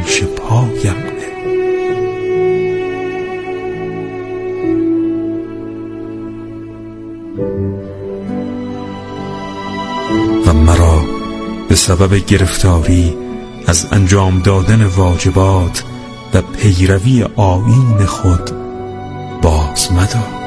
پیش پایم نه. و مرا به سبب گرفتاری از انجام دادن واجبات و پیروی آیین خود باز مدار.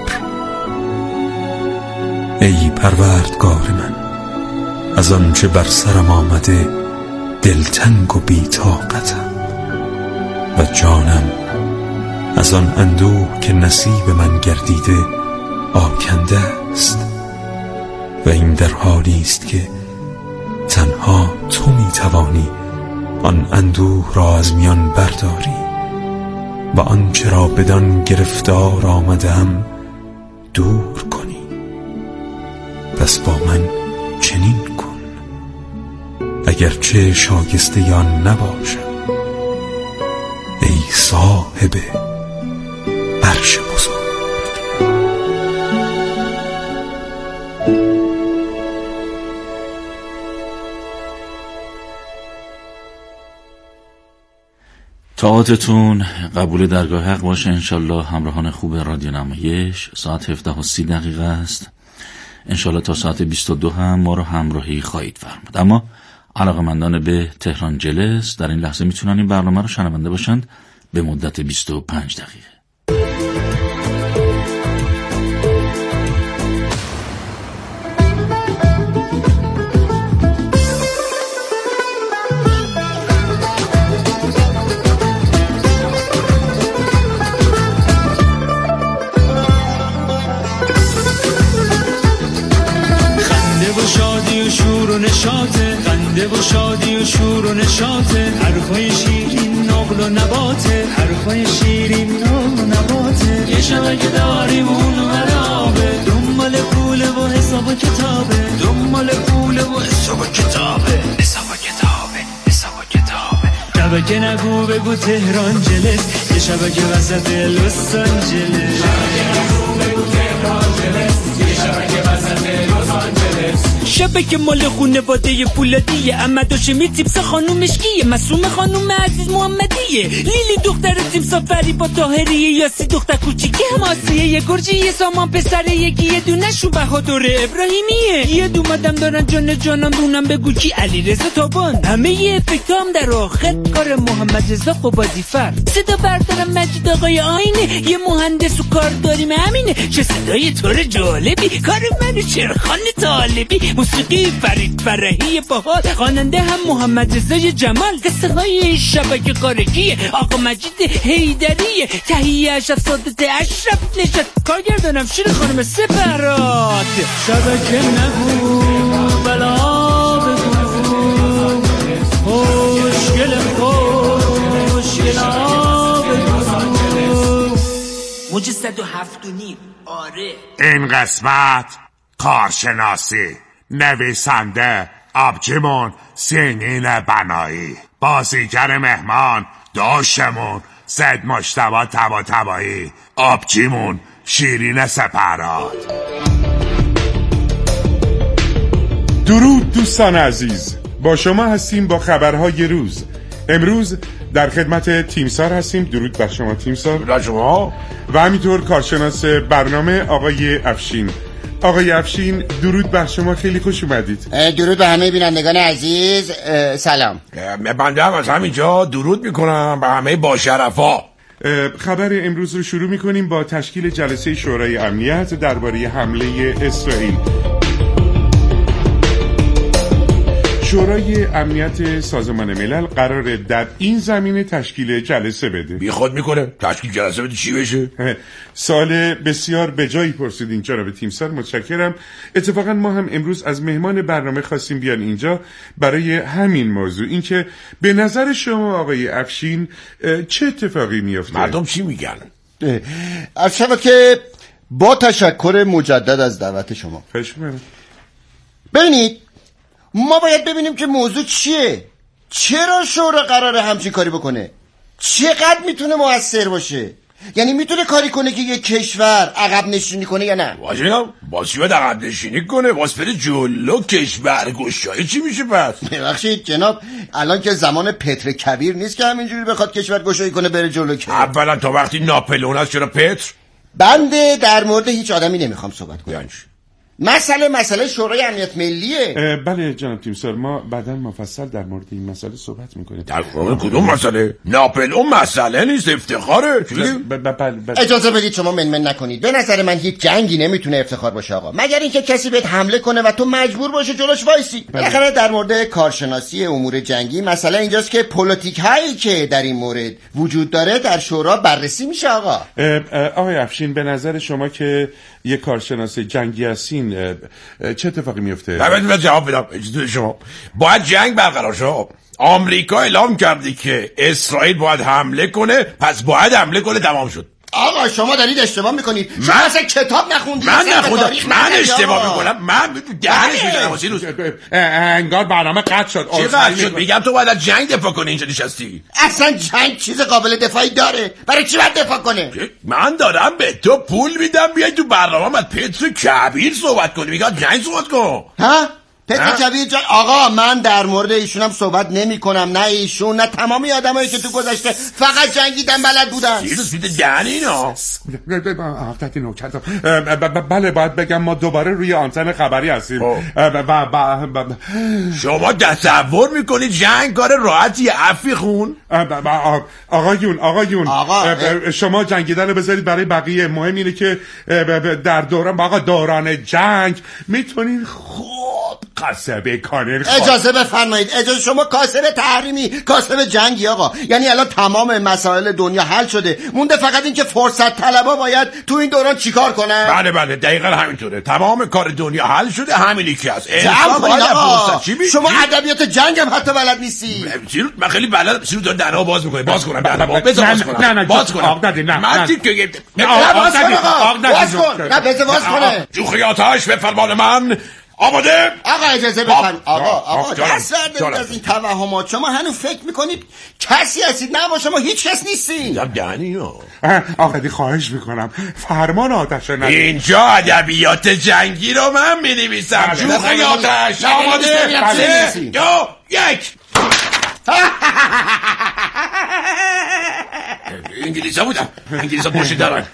ای پروردگار من، از آنچه بر سرم آمده دلتنگ و بی‌طاقتم و جانم از آن اندوه که نصیب من گردیده آکنده است و این در حالی است که تنها تو میتوانی آن اندوه را از میان برداری و آنچه را بدان گرفتار آمدم دور کنی. پس با من چنین کن، اگرچه شایسته آن نباشم، ای صاحب عرش بزرگ. طاعتتون قبول درگاه حق باشه انشالله. همراهان خوب رادیو نمایش، ساعت 17:30 است. انشالله تا ساعت 22 هم ما رو همراهی خواهید فرمود. اما علاقه‌مندان به تهران جلس در این لحظه میتونن این برنامه رو شنونده باشند به مدت 25 دقیقه. خنده و شادی و شور و نشاطه، حرفای شیرین نقل و نباته، حرفای شیرین نقل و نباته. یه شبه که داریم اونو مرابه، دنبال پوله و حساب و کتابه، دنبال پوله و حساب و کتابه، حساب و کتابه، حساب و کتابه. شبه که نگو بگو تهران جلس، یه شبه که وسط لس آنجلس، شبه که نگو بگو تهران جلس، یه شبه که وسط لس آنجلس. شبه که مال خونواده فولادیه، احمد هاشمی تیپس خانومش کیه، معصومه خانوم عزیز محمدیه، لیلی دختر تیم سفری با طاهریه، یاسی دختر کوچیکه حماسیه، یه گرجی یه سامان پسره، یکی یه دونشون بهادر ابراهیمیه، یه دومدم دارن جان جانم دونم بگو کی، علیرضا تابان. همه یه افکتام در آخر کار محمد رضا قبادی فر، صدا بردارم مجید آقای آینه، یه مهندس و کار داریم همینه. چه صدای طور جالبی، کار منو چرخان طالبی، موسیقی فرید فرحی باحال، خواننده هم محمد رضای جمال، قصه های شبکه قارگیه، آقا مجید حیدریه، تهیه اشرف سادت اشرف نجات، کارگردانم شیر خانم سپرات. شبکه نگو بلا بگو، خوشگل خوشگلا بگو، موج 107.5. آره این قسمت کارشناسی، نویسنده آبجیمون سینین بنایی، بازیگر مهمان داشتمون سید مجتبی طباطبایی، آبجیمون شیرین سپرات. درود دوستان عزیز، با شما هستیم با خبرهای روز. امروز در خدمت تیمسار هستیم. درود بر شما تیمسار. درود بر شما. و همینطور کارشناس برنامه آقای افشین. آقای افشین درود بر شما، خیلی خوش اومدید. درود به همه بینندگان عزیز. سلام. بنده هم از همینجا درود میکنم به همه باشرفا. خبر امروز رو شروع میکنیم با تشکیل جلسه شورای امنیت درباره حمله اسرائیل. شورای امنیت سازمان ملل قراره در این زمینه تشکیل جلسه بده. بی خود میکنه تشکیل جلسه بده چی بشه؟ سوال بسیار به جایی پرسیدین جناب تیمسار، متشکرم. اتفاقا ما هم امروز از مهمان برنامه خواستیم بیان اینجا برای همین موضوع، این که به نظر شما آقای افشین چه اتفاقی میفته؟ مردم چی میگن؟ افشین که با تشکر مجدد از دعوت شما. ببینید، ما باید ببینیم که موضوع چیه، چرا شورا قراره همچین کاری بکنه، چقدر میتونه موثر باشه. یعنی میتونه کاری کنه که یه کشور عقب نشینی کنه یا نه؟ واجبم باز باید عقب نشینی کنه، باز بره جلو، کشورگشایی چی میشه پس؟ ببخشید جناب، الان که زمان پتر کبیر نیست که همینجوری بخواد کشورگشایی کنه بره جلو که. اولا تا وقتی ناپلئون هست چرا پتر؟ بنده در مورد هیچ آدمی نمیخوام صحبت کنم. یعنی مسئله شورای امنیت ملیه. بله جناب تیمسار، ما بعداً مفصل در مورد این مسئله صحبت میکنیم. در کدوم مسئله؟ ناپلئون مسئله نیست، افتخاره. اجازه بدید شما منمن نکنید. به نظر من هیچ جنگی نمیتونه افتخار باشه آقا، مگر اینکه کسی بهت حمله کنه و تو مجبور باشه جلوش وایسی. بالاخره در مورد کارشناسی امور جنگی مسئله اینجاست که پلیتیک هایی که در این مورد وجود داره در شورا بررسی میشه آقا. آقای افشین، به نظر شما که یک کارشناس جنگی هستین چه اتفاقی میفته؟ باید جواب بدم. اجازه شما، باید جنگ برقرار شه. آمریکا اعلام کرده که اسرائیل باید حمله کنه، پس باید حمله کنه، تمام شد. آقا شما دارید اشتباه میکنید. شما اصلا کتاب نخوندید. من نخوندم. من اشتباه میکنم. من دهنش میزنم واسه روز. انگار برنامه قطع شد. چی قطع شد؟ میگم تو باید از جنگ دفاع کنی، اینجا نشستی. اصلا جنگ چیز قابل دفاعی داره؟ برای چی باید دفاع کنه؟ من دارم به تو پول میدم بیای تو برنامه من پتر کبیر صحبت کنی، میگم جنگ صحبت کن. ها؟ پتر کبیر جان آقا، من در مورد ایشونم صحبت نمی کنم. نه ایشون نه تمامی آدمایی که تو گذشته فقط جنگیدن بلد بودن. چیز میده دهن اینا. بله باید بگم ما دوباره روی آنتن خبری هستیم. شما تصور میکنید جنگ کار راحتی؟ عفی خون. آقایون شما جنگیدن رو بذارید برای بقیه. مهم اینه که در دوران جنگ میتونین خوب کاسبه کنین. اجازه بفرمایید. اجازه شما کاسب تحریمی، کاسب جنگی آقا. یعنی الان تمام مسائل دنیا حل شده، مونده فقط این که فرصت طلبا باید تو این دوران چیکار کنن. بله دقیقا همینطوره. تمام کار دنیا حل شده، همینی که هست. شما ادبیات جنگ هم حتی بلد نیستی. من خیلی بلد. چی رو داره درها باز میکنه؟ باز کنم درها باز کنم. من تیکه باز کن. نه بذار باز کنه. جوخه آتش به فرمان من. آماده؟ آقا اجازه بفرمایید. آقا دست دارید از این توهمات. شما هنوز فکر میکنید کسی هستید؟ نه با شما هیچ کس نیستید. آقا دی خواهش میکنم فرمان آتش رو ندید. اینجا ادبیات جنگی رو من می‌نویسم. جوخه آتش. آماده؟ 3 2 1. انگلیسا بودم. انگلیسا پشت دارن.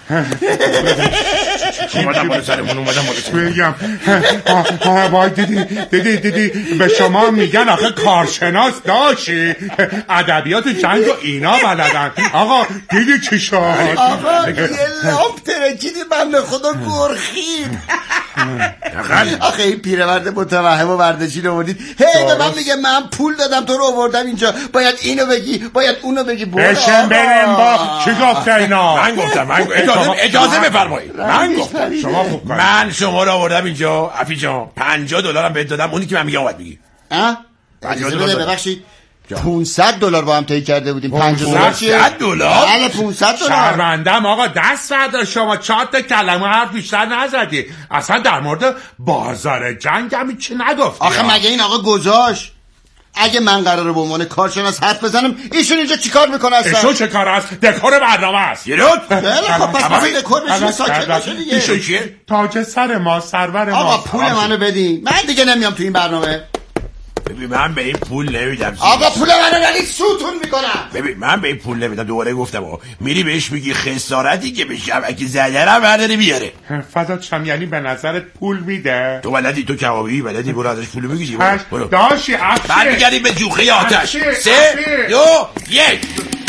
اومدم بالا سرمون. میگم باید دیدی به شما میگن آخه کارشناس داشتی، ادبیات جنگ و اینا بلدن. آقا دیدی چی شد؟ آقا یه لامپ ترکیدی بنده خدا گرخید. آخه این پیرمرد متوهم و وردشی رو بردید. به من میگه من پول دادم تو رو آوردم اینجا، باید اینو بگی، باید اونو بگی. بشن بریم با چی گفته اینا؟ من گفتم اجازه بفرمایید. من گفتم من شما رو آوردم اینجا عفی جان، $50 هم بهت دادم، اونی که من میگم باید بگی. $50 ببخشید $500 با هم طی کرده بودیم. $500 چیه؟ $500؟ بله $500. شرمندم آقا، دست فردا شما 4 تا کلمه حرف بیشتر نزدی. اصلا در مورد بازار جنگ هم چی نگفتی. آخه مگه این آقا گذاشت اگه من قراره به عنوان کارشناس حرف بزنم، ایشون اینجا چیکار میکنه اصلا؟ ایشون چه کار است؟ دکور برنامه است. خب پس دکور بشین ساکت باشه دیگه. ایشون چیه؟ تاج سر ما، سرور ما. آقا پول منو بدین، من دیگه نمیام تو این برنامه. ببین من به این پول نمیدم. آقا پول منو ندید سوتون میکنم. ببین من به این پول نمیدم. دوباره گفتم میری بهش میگی خسارتی که به شبکه زده رو برداری بیاره. فضا شم یعنی به نظرت پول میده؟ تو بلدی، تو کبابی بلدی، برو ازش پول بگیری. برو داشی افشه. برمیگردیم به جوخه آتش. 3 2 1.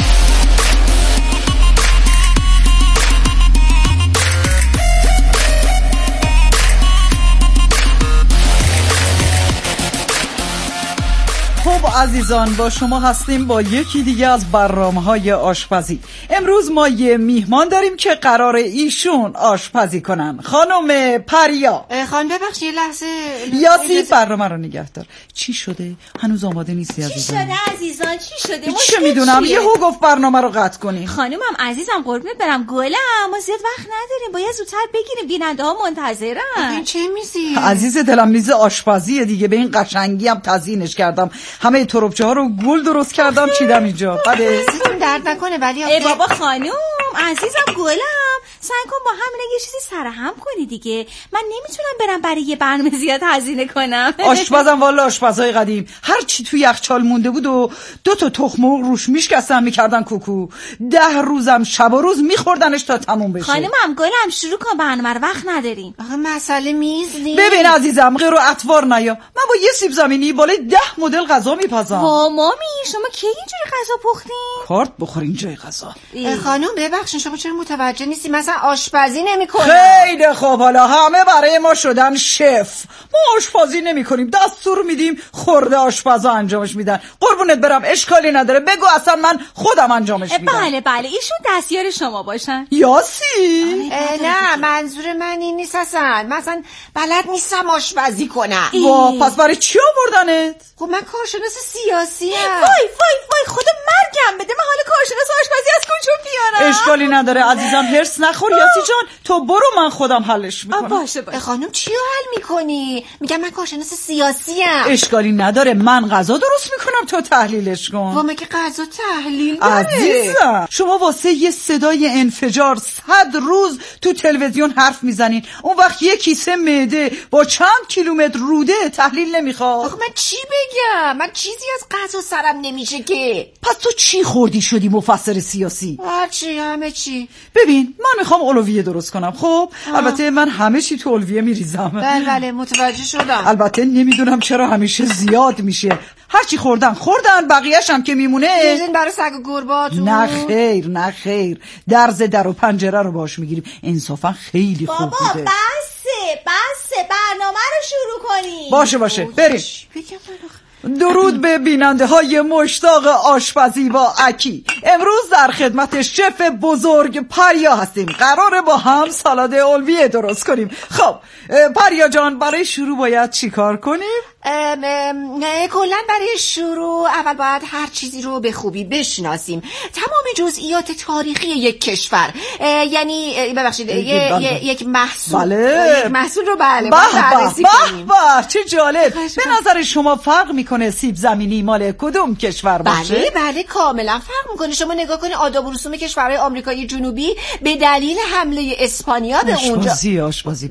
خب عزیزان، با شما هستیم با یکی دیگه از برنامه‌های آشپزی. امروز ما یه میهمان داریم که قرار ایشون آشپزی کنن. خانم پریا. خانم ببخشید یه لحظه. یاسی برنامه رو نگه دار. چی شده؟ هنوز آماده نیستی عزیزان؟ چی شده عزیزان؟ چی شده؟ چه میدونم، یهو گفت برنامه رو قطع کنی. خانومم عزیزم قربونت برم گلم، ما زیاد وقت نداریم، باید زودتر بگیریم، بیننده ها منتظرن. این چه میزی؟ عزیز دلم میز آشپزیه دیگه، به این قشنگی هم تزیینش کردم. همه تربچه ها رو گل درست کردم چیدم اینجا. دستتون درد نکنه ولی ای بابا خانوم عزیزم گلم، سعی کن با همین یه چیزی سرهم کنی دیگه. من نمیتونم برم برای یه برنامه زیاد هزینه کنم. آشپزم والا، آشپزای قدیم هر چی توی یخچال مونده بود و 2 تا تخم مرغ روش میشکستن میکردن کوکو. 10 روزم شب و روز میخوردنش تا تموم بشه. خانمم گلم شروع کن، برنامه رو وقت نداریم. آخه مسئله میز نیست. ببین عزیزم، غیر و اطوار نیا. من با یه سیب زمینی بالای 10 مدل غذا میپزم. وا مامی، شما کی اینجوری غذا پختین؟ کارت بخورین جای غذا. خانم ببخشید شما چرا متوجه نیستی مثلا آشپزی نمی‌کنه؟ خیلی خوب، حالا همه برای ما شدن شف. ما آشپزی نمی‌کنیم، دستور میدیم، خورده آشپزا انجامش میدن. قربونت برم، اشکالی نداره، بگو اصلا من خودم انجامش میدم. بله ایشون دستیار شما باشن. یاسی؟ نه منظور من این نیست اصلا. مثلا بلد نیستم آشپزی کنم. وا، پس برای چی آوردنت؟ خب من کارشناس سیاسی ام. وای خدا مرگم بده، من حالا کارشناس آشپزی از کجا بیارم؟ اشکالی نداره عزیزم، هرس نخور یاسی جان، تو برو من خودم حلش میکنم. باشه. خانم چی رو حل میکنی؟ میگم من کارشناس سیاسی ام. اشکالی نداره، من غذا درست میکنم، تو تحلیلش کن. وا مگه غذا تحلیل داره؟ عزیزم شما واسه یه صدای انفجار 100 روز تو تلویزیون حرف میزنین، اون وقت یه کیسه معده با چند کیلومتر روده تحلیل نمیخواد. آخه من چی بگم؟ من چیزی از غذا سرم نمیشه که. پس تو چی خوردی شدی مفسر سیاسی؟ چی همه چی. ببین من میخوام اولویه درست کنم. خب البته من همه چی تو اولویه میریزم. بله متوجه شدم. البته نمیدونم چرا همیشه زیاد میشه. هرچی خوردن بقیه‌ش هم که میمونه میزین برای سگ و گرباتون. نه خیر درز در و پنجره رو باش میگیریم. انصافا خیلی خوب بوده. بابا بسه برنامه رو شروع کنیم. باشه بریم. درود به بیننده های مشتاق آشپزی با اکی. امروز در خدمت شف بزرگ پریا هستیم. قراره با هم سالاد اولویه درست کنیم. خب پریا جان، برای شروع باید چی کار کنیم؟ کلاً برای شروع اول باید هر چیزی رو به خوبی بشناسیم، تمام جزئیات تاریخی یک کشور، یعنی ببخشید یک محصول. بله. یک محصول رو بررسی کنیم. چه جالب. به نظر شما فرق میکنه سیب زمینی مال کدوم کشور باشه؟ بله کاملا فرق میکنه. شما نگاه کنید آداب و رسوم کشورهای آمریکای جنوبی به دلیل حمله اسپانیا به اونجا آشپزی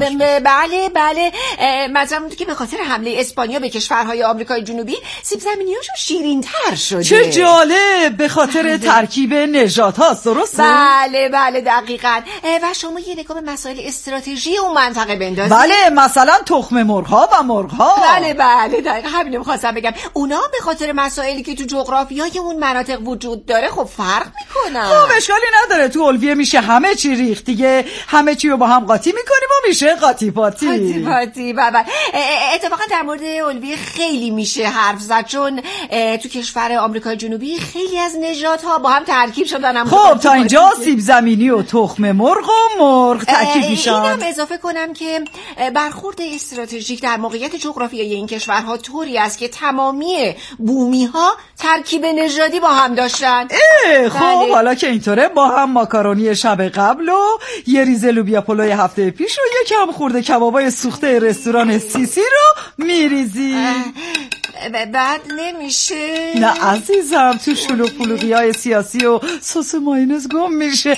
بله مثلا که به خاطر حمله اسپانیا به کشورهای آمریکای جنوبی سیب زمینی‌هاشون شیرین‌تر شده. چه جالب، به خاطر ترکیب نژادهاست. درسته؟ بله دقیقاً. و شما یه نگاه به مسائل استراتژی اون منطقه بندازید. بله مثلا تخم مرغ‌ها و مرغ‌ها. بله دقیقاً همین می‌خواستم بگم. اونا به خاطر مسائلی که تو جغرافیای اون مناطق وجود داره خب فرق میکنن. خب اشکالی نداره، تو اولویه میشه همه چی ریخت دیگه، همه چی رو با هم قاطی میکنیم و میشه قاطی پاتی. بابا اتفاقا در مورد اولویه خیلی میشه حرف زد، چون تو کشور آمریکای جنوبی خیلی از نژادها با هم ترکیب شدن. خب تا اینجا سیب زمینی و تخم مرغ و مرغ ترکیب میشن. اینم اضافه کنم که برخورد استراتژیک در موقعیت جغرافیایی این کشورها طوری است که تمامی بومی ها ترکیب نژادی با هم داشتن. خب حالا که اینطوره با هم ماکارونی شب قبل و یه ریز لوبیا پلوی هفته پیش و یکم خورده کبابای سوخته رستوران سیسی رو میریزی. بعد نمیشه؟ نه عزیزم، تو شلوغ پلوغی‌های سیاسی و سس مایونز گم میشه.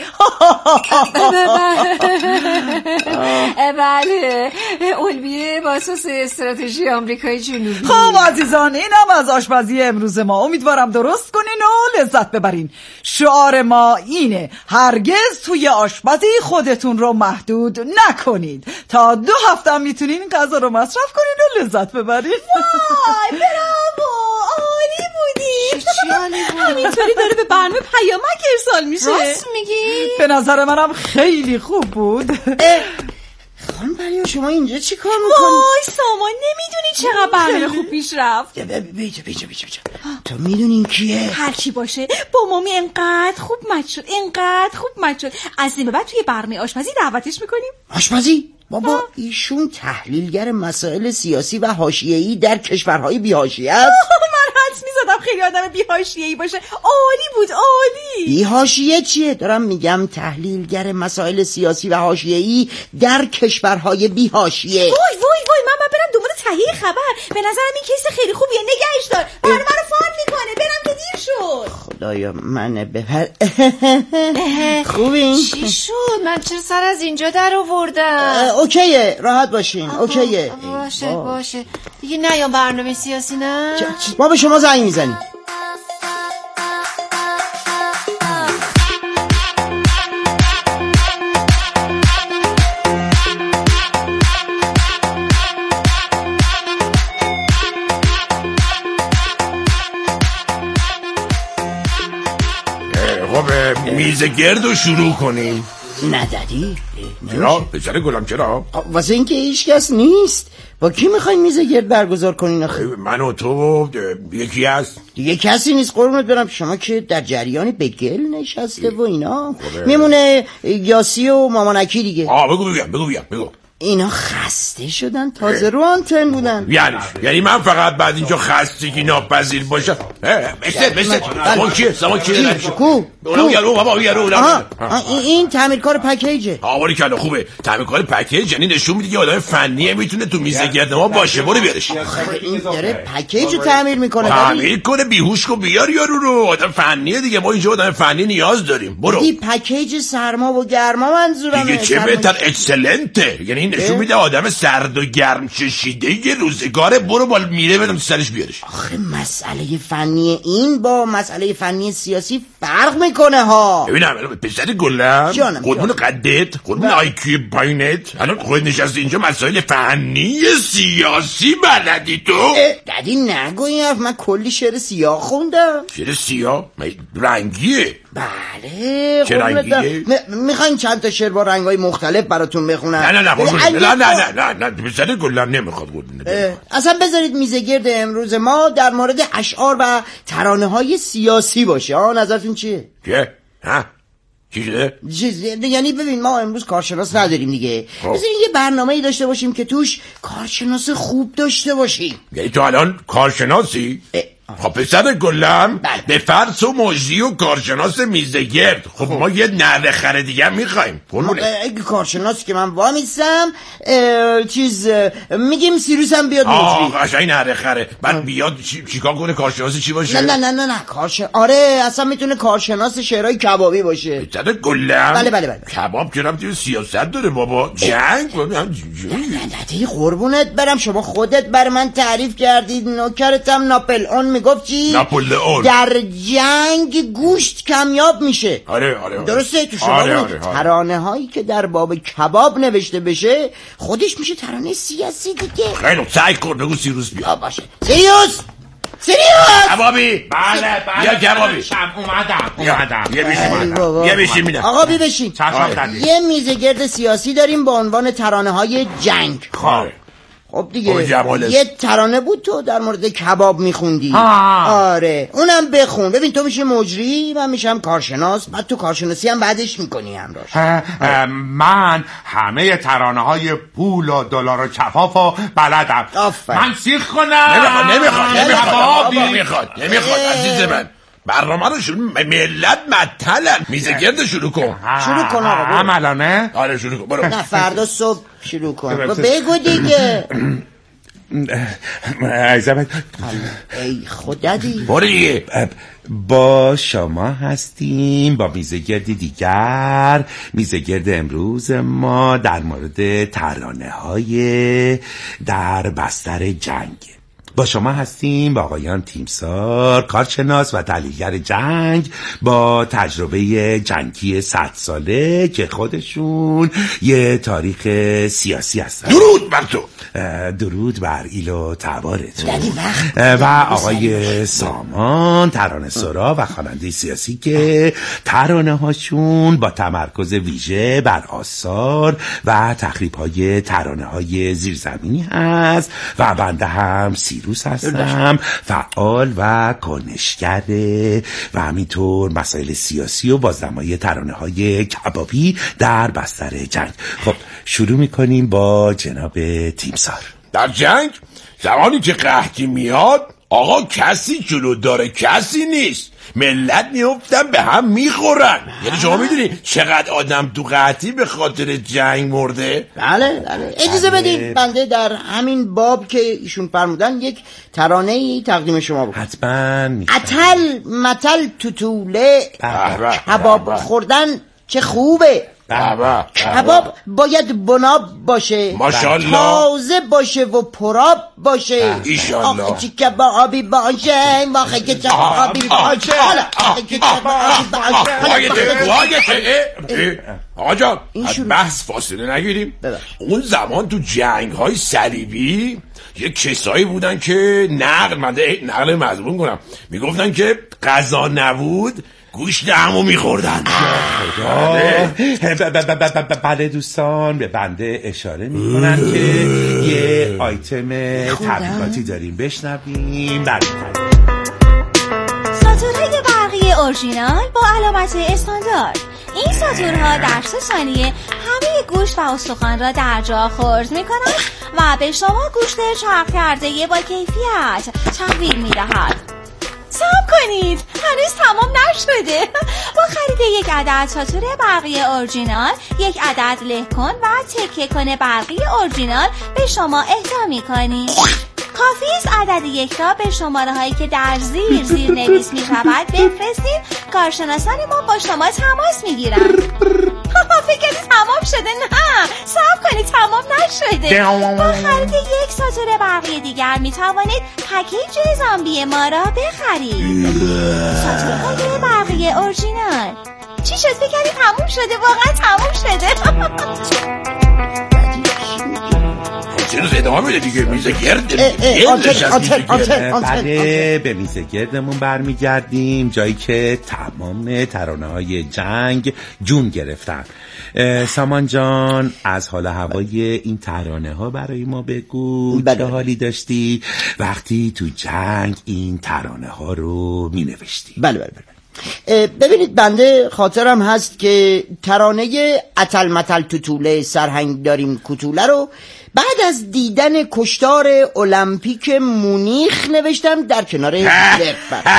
بله اولویه با سس استراتژی آمریکای جنوبی. خب عزیزان، اینم از آشپزی امروز ما. امیدوارم درست کنین و لذت ببرین. شعار ما اینه: هرگز توی آشپزی خودتون رو محدود نکنید. تا 2 هفته میتونین غذا رو مصرف کنین و لذت ببرین. وای برافو، عالی بودی. همینطوری داره به برنامه پیامک ارسال میشه. راست میگی؟ به نظر منم خیلی خوب بود. خانم پریا شما اینجا چی کار میکنی؟ وای سامان، نمیدونی چقدر برنامه خوب پیش رفت. بیجا تو میدونین کیه؟ هرچی باشه با مامی انقدر خوب مچ شد. از این به بعد توی برنامه آشپزی دعوتش میکنیم. آشپزی؟ بابا ایشون تحلیلگر مسائل سیاسی و حاشیه‌ای در کشورهای بی‌حاشیه است. من حدس می‌زدم خیلی آدم بی‌حاشیه‌ای باشه. عالی بود، عالی. بی‌حاشیه چیه؟ دارم میگم تحلیلگر مسائل سیاسی و حاشیه‌ای در کشورهای بی‌حاشیه. وای من برم دنبال تهیه خبر. به نظرم این کیس خیلی خوبیه، نگهش دار. برنامه رو فان میکنه. برم که دیر شد. خدایا من ببر. خوبین؟ چی شد؟ من چرا سر از اینجا در آوردم؟ اوکیه، راحت باشین. اوکیه. باشه دیگه نیام برنامه سیاسی نه؟ ما به شما زنگ میزنیم. میز گرد رو شروع کنیم. نداری؟ چرا؟ پسر گلم چرا؟ واسه اینکه هیچ کس نیست. با کی میخواین میز گرد برگزار کنین آخه؟ من و تو و یکی هست. دیگه کسی نیست قربونت برم. شما که در جریانی به گل نشسته و اینا. میمونه یاسی و مامانکی دیگه. بگو اینا خسته شدن، تازه رو آنتن بودن. یعنی من فقط بعد اینجا خستگی ناپذیر باشم؟ سامان کیه؟ کو؟ یارو این تعمیرکار پکیجه. آواری کلا خوبه. تعمیرکار پکیج یعنی نشون میده که آدم فنیه، میتونه تو میز گرد ما باشه. برو بیارش. این داره پکیجو تعمیر میکنه. تعمیر کنه بیهوش کو بیار یارو رو. آدم فنیه دیگه، ما اینجا آدم فنی نیاز داریم. برو. این پکیج سرما و گرما منظورمه. دیگه چه بهتر، اکسلنته. یعنی نشون میده آدم سرد و گرم چشیده یه روزگاره. برو بال میره بدم سرش بیارش. آخه مسئله فنی این با مسئله فنی سیاسی فرق میکنه ها. ببینم پسر گلم، قربون قدت، قربون آیکیو پایینت، الان خود نشستی اینجا مسائل فنی سیاسی بلدی تو؟ دادی نگو این حرف. من کلی شعر سیاه خوندم. شعر سیاه؟ رنگیه؟ بله. چه رنگیه؟ میخواین چند تا شعر با رنگای مختلف براتون بخونم؟ نه پسر گلم نمیخواد قربونه. اصلا بذارید میز گرد امروز ما در مورد اشعار و ترانه های سیاسی باشه. نظرتون چیه؟ چه؟ چی شده؟ یعنی ببین ما امروز کارشناس نداریم دیگه. بذارین یه برنامه‌ای داشته باشیم که توش کارشناس خوب داشته باشیم. یعنی تو الان کارشناسی؟ خب پسر گلم، به فرض و مجری و کارشناس میزگرد. خب ما یه نره خره دیگه میخوایم. اگه کارشناسی که من وامیستم میگیم سیروس هم بیاد مجری. قشنگ نره خره. بعد بیاد چیکار کنه؟ کارشناسی چی باشه؟ نه آره اصلا میتونه کارشناس شعرهای کبابی باشه. پسر گلم، بله کباب که ربطی به سیاست داره بابا. جنگ نه قربونت برم. شما خودت بر من تعریف کردید. نوکرتم ناپلئون میگفت چی؟ ناپلئون در جنگ گوشت کمیاب میشه. آره درسته. تو شما ترانه هایی که در باب کباب نوشته بشه خودش میشه ترانه سیاسی دیگه. خیلی سعی کن بگو سیروس بیا. باشه سیریوس کبابی. بله یا کبابی. اومدم. یه بشین میدم. آقا بشین. یه میز گرد سیاسی داریم با عنوان ترانه های جنگ. خب دیگه یه ترانه بود تو در مورد کباب میخوندی. آره اونم بخون. ببین تو میشه مجری، من میشم کارشناس. بعد تو کارشناسی هم بعدش میکنی همراش. من همه ترانه های پول و دلار و کفاف و بلدم. من سیخ کنم. نمیخواد عزیز من. برنامه رو ملت مطلن. میز گرد شروع کن. آقا عملانه؟ آره شروع کن. برو. نه فردا صبح شروع کن. بگو دیگه. ای خدا دی. برو دیگه. با شما هستیم با میزگرد دیگر. میزگرد امروز ما در مورد ترانه های در بستر جنگ. با شما هستیم با آقایان تیمسار، کارشناس و تحلیلگر جنگ با تجربه جنگی 100 ساله که خودشون یه تاریخ سیاسی هستن. درود بر تو. درود بر ایل و تبارتون. و آقای سامان، ترانه سرا و خواننده سیاسی که ترانه هاشون با تمرکز ویژه بر آثار و تخریب های ترانه های زیرزمینی هست. و بنده هم سیروس هستم، فعال و کنشگره و همینطور مسائل سیاسی و بازنمایی ترانه های کبابی در بستر جنگ. خب شروع میکنیم با جناب تیمسار. در جنگ زمانی که قحطی میاد آقا کسی جلو داره کسی نیست. ملت میافتن به هم میخورن. یعنی شما میدونی چقدر آدم تو قحطی به خاطر جنگ مرده؟ بله اجازه بدید بنده در همین باب که ایشون فرمودن یک ترانه‌ای تقدیم شما بکنم. حتما. اتل متل توتوله کباب خوردن چه خوبه. کباب باید بناب باشه، ماشاءالله، تازه باشه و پراب باشه. ایشالله. آخه چه کبابی باشه، آخه که کبابی باشه، آخه که کبابی باشه. آقا جان از بحث فاصله نگیریم. اون زمان تو جنگ های صلیبی یه کسایی بودن که نقل مضمون کنم میگفتن که غذا نبود گوشت همو میخوردن. بله دوستان، به بنده اشاره میکنن که یه آیتم تبلیغاتی داریم، بشنویم. ساتورهای برقی اورژینال با علامت استاندارد. این ساتورها در 3 ثانیه همه گوشت و استخوان را در جا خرد میکنند و به شما گوشت چرخ کرده با کیفیت تحویل میدهد. صبر کنید، هنوز تمام نشده. با خرید یک عدد ساتور برقی اورجینال، یک عدد لهکن و تکه کن برقی اورجینال به شما اهدا می‌کنیم. کافی است عدد یک را به شماره هایی که در زیر نویس می شود بفرستید. کارشناسان ما با شما تماس می گیرند. فکر کردی تمام شده؟ نه، صبر کنید، تمام نشده. با خرید یک ساتور برقی دیگر می توانید پکیج زامبی ما را بخرید. ساتورهای برقی اورجینال. چی شد؟ فکر کردی تمام شده؟ واقعا تمام شده. چرا ادامه میده دیگه؟ میز گرد بله، به میز گردمون برمیگردیم، جایی که تمام ترانه های جنگ جون گرفتن. سامان جان، از حال هوای این ترانه ها برای ما بگو. چه حالی داشتی وقتی تو جنگ این ترانه ها رو می نوشتی؟ بله. ببینید، بنده خاطرم هست که ترانه اتل متل توتوله سرهنگ داریم کوتوله رو بعد از دیدن کشتار المپیک مونیخ نوشتم در کنار لفت.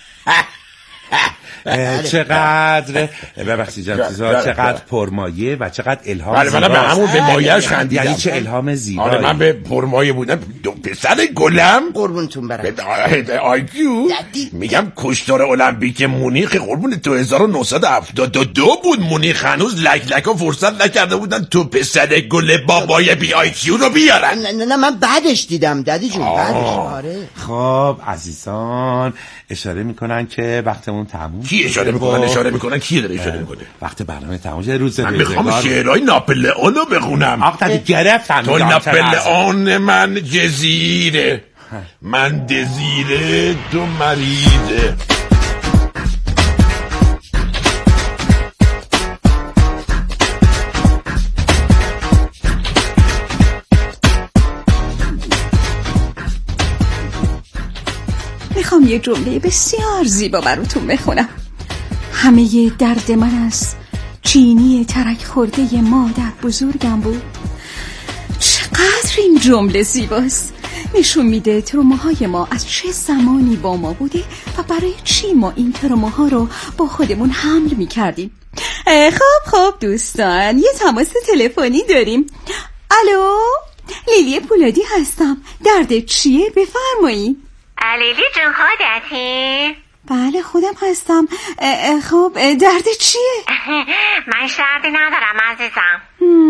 چقدر ببخشید جناب، چقدر پرمایه و چققدر الهام. بله، من به همون به مایه‌اش خندیدم. یعنی چه الهام زیبایی. آره، من به پرمایه بودم. دو پسر گلم قربونتون برم. آیکیو میگم کشتار المپیک مونیخ قربون تو 1972 بود. مونیخ هنوز لک‌لکا فرصت نکرده بودن تو پسر گل بابای بی آیکیو رو بیارن. نه من بعدش دیدم دادی جون، بعدش. آره. خب عزیزان، اشاره میکنن که وقتمون تموم. کی اشاره میکنن؟ کی داره اشاره میکنه؟ وقت برنامه تموم شده. روز من میخوام شعرهای ناپلئون رو بخونم. آقا گرفتم. تو ناپلئون من جزیره، من دزیره تو مریضه. میخوام یه جمله بسیار زیبا براتون بخونم. همه درد من از چینی ترک خورده مادر بزرگم بود. چقدر این جمله زیباست. نشون میده تروماهای ما از چه زمانی با ما بوده و برای چی ما این تروماها رو با خودمون حمل میکردیم. خب دوستان، یه تماس تلفنی داریم. الو، لیلی پولادی هستم. درد چیه؟ بفرمایید. لیلی جون، خودتی؟ بله خودم هستم. خب درد چیه؟ من دردی ندارم عزیزم.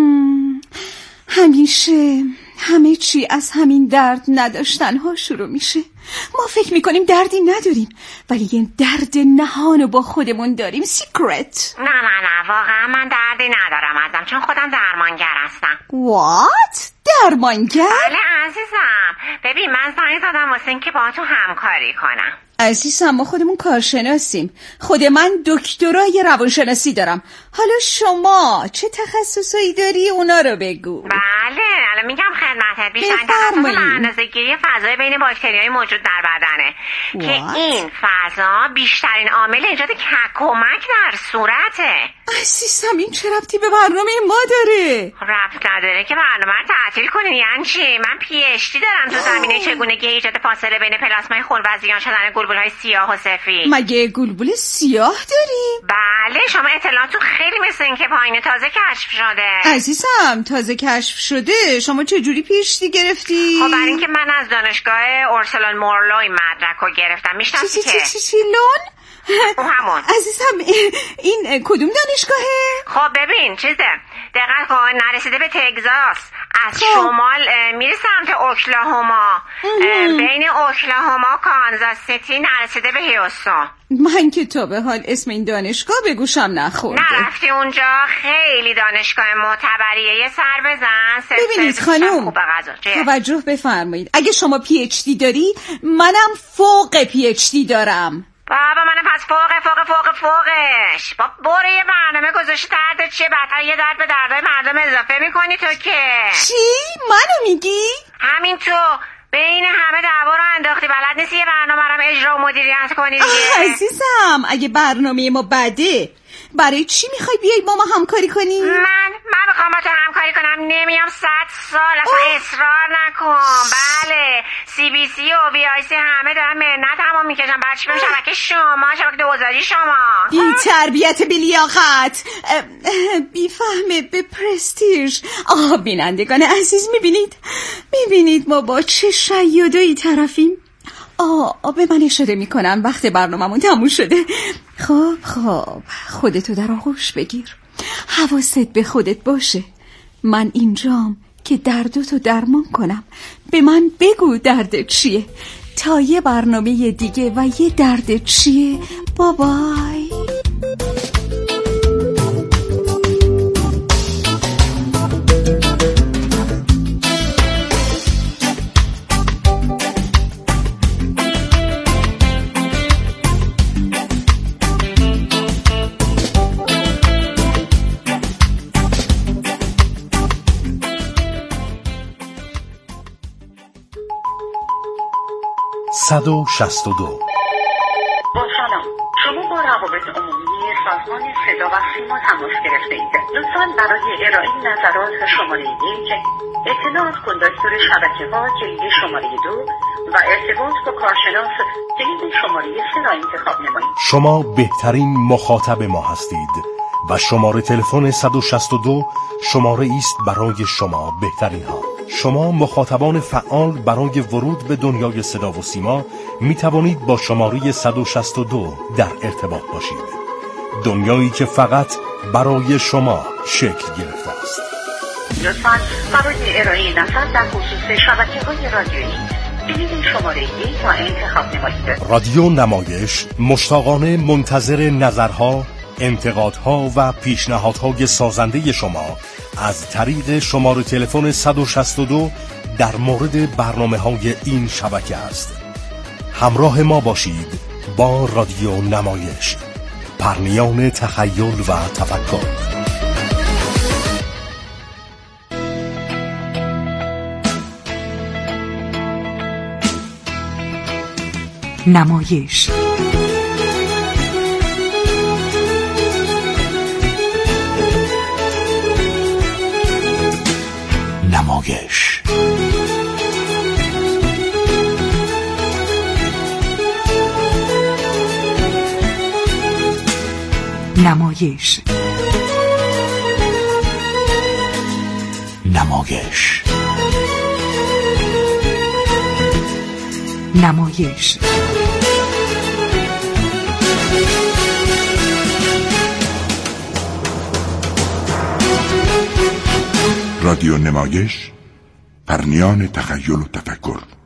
همیشه همه چی از همین درد نداشتن ها شروع میشه. ما فکر میکنیم دردی نداریم، ولی یه درد نهانو با خودمون داریم. سیکرت. نه واقعا من دردی ندارم ازم، چون خودم درمانگر هستم. وات؟ درمانگر؟ بله عزیزم. ببین، من زنگ زدم واسه اینکه با تو همکاری کنم. عزیزم، ما خودمون کارشناسیم. خود من دکترای روانشناسی دارم. حالا شما چه تخصصایی داری؟ اونا رو بگو. بله، بله الان میگم خدمتت. بیشترین تخصص اندازه‌گیری فضای بین باکتریای موجود در بدنه که این فضا بیشترین عامل ایجاد ککمک در صورته. عزیزم این چه ربطی به برنامه ما داره؟ ربط نداره که برنامه رو تعطیل کنین. یعنی چی؟ من PhD دارم تو زمینه چگونگی ایجاد فاصله بین پلاسمای خون و زیان شدن گلبول‌های سیاه و سفید. مگه گلبول سیاه داریم؟ بله شما اطلاعاتتون خیلی مثل این که پایینه، تازه کشف شده. عزیزم تازه کشف شده؟ شما چه جوری PhD گرفتی؟ خب برای اینکه من از دانشگاه اورسلان مورلوی مدرک رو گرفتم. میشناسی که چی لون؟ همون. عزیزم این کدوم دانشگاهه؟ خب ببین چیزه، دقیق کن، نرسیده به تگزاس، از شمال میری سمت اوکلاهوما، بین اوکلاهوما و کانزاس سیتی نرسیده به هیوستون. من که تا به حال اسم این دانشگاه به گوشم نخورده. نرفتی اونجا؟ خیلی دانشگاه معتبریه، یه سر بزن. ببینید خانوم توجه بفرمایید، اگه شما PhD داری منم فوق PhD دارم. بابا منم پس فوقش. برو یه برنامه گذاشتی درد چیه، بدتر یه درد به دردای مردم اضافه میکنی تو که. چی؟ منو میگی؟ همین تو بین همه دعوا رو انداختی، بلد نیستی یه برنامه رو اجرا و مدیریت کنی دیگه. عزیزم اگه برنامه ما بده برای چی میخوای بیای با ما همکاری کنی؟ من بخوام با تو همکاری کنم نمیام 100 سال، اصلا اصرار نکن. بله CBC و VIC همه دارن منت همو میکشن، برچی بریم شبکه شما، شبکه دوزاری شما. بی تربیت، بی لیاقت، بی فهم، به پرستیژ. بینندگان عزیز میبینید ما با چه شیادایی طرفیم. به من اشاره میکنم وقت برنامه‌مون تموم شده. خب خودتو در آغوش بگیر، حواست به خودت باشه. من اینجام که دردتو درمان کنم. به من بگو دردت چیه، تا یه برنامه دیگه و یه دردت چیه. بابای. با سلام، شما با روابط عمومی سازمان صدا و سیما تماس گرفته اید. لطفاً برای ارائه نظرات شماره 1 اطلاعات کندکتور شبکه‌ها کلید شماره 2 و ارتباط با کارشناس کلید شماره 3 را انتخاب نمایید. شما بهترین مخاطب ما هستید و شماره تلفن 162 شماره است برای شما بهترین ها. شما مخاطبان فعال برای ورود به دنیای صدا و سیما می توانید با شماره 162 در ارتباط باشید. دنیایی که فقط برای شما شکل گرفته است. لطفاً برای ارائه نظر در خصوص شبکه‌های رادیویی کلید شماره 1 را انتخاب نمایید. رادیو نمایش مشتاقانه منتظر نظرها، انتقادها و پیشنهادهای سازنده شما از طریق شماره تلفن 162 در مورد برنامه‌های این شبکه است. همراه ما باشید با رادیو نمایش، پرنیان تخیل و تفکر. نمایش نمایش نمایش نمایش نمایش رادیو نمایش، پرنیان تخیل و تفکر.